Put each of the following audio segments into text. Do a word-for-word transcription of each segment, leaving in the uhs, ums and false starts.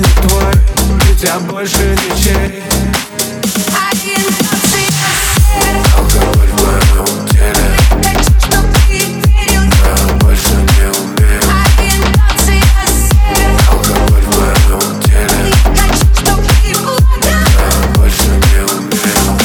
не твой, ведь я больше ничей. Алкоголь в моем теле, я больше не умею. Алкоголь в моем теле, я больше не умею.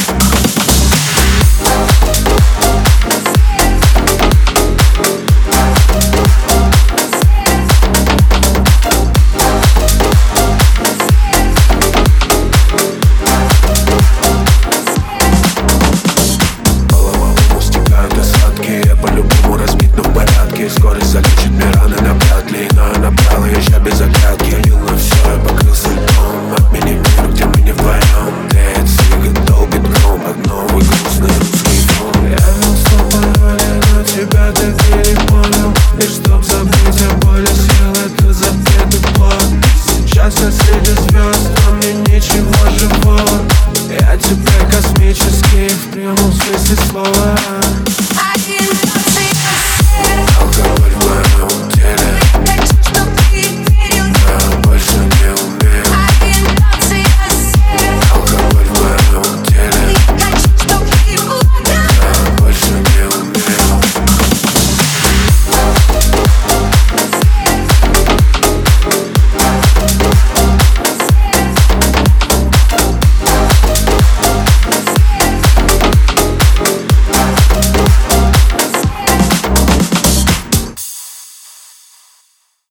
Скорость залечит мне раны навряд ли, но я набрал ее ща без оглядки. Лил на все, я покрылся льдом. Отмени мир, где мы не вдвоем. Тлеет сига, долбит гром под новый грустный русский фон. Я вел сто паролей, но тебя так и не понял. И чтоб забыть о боли, съел это запретный плод. Сейчас я среди звезд, но мне ничего живого. Я тебе космический в прямом смысле слова.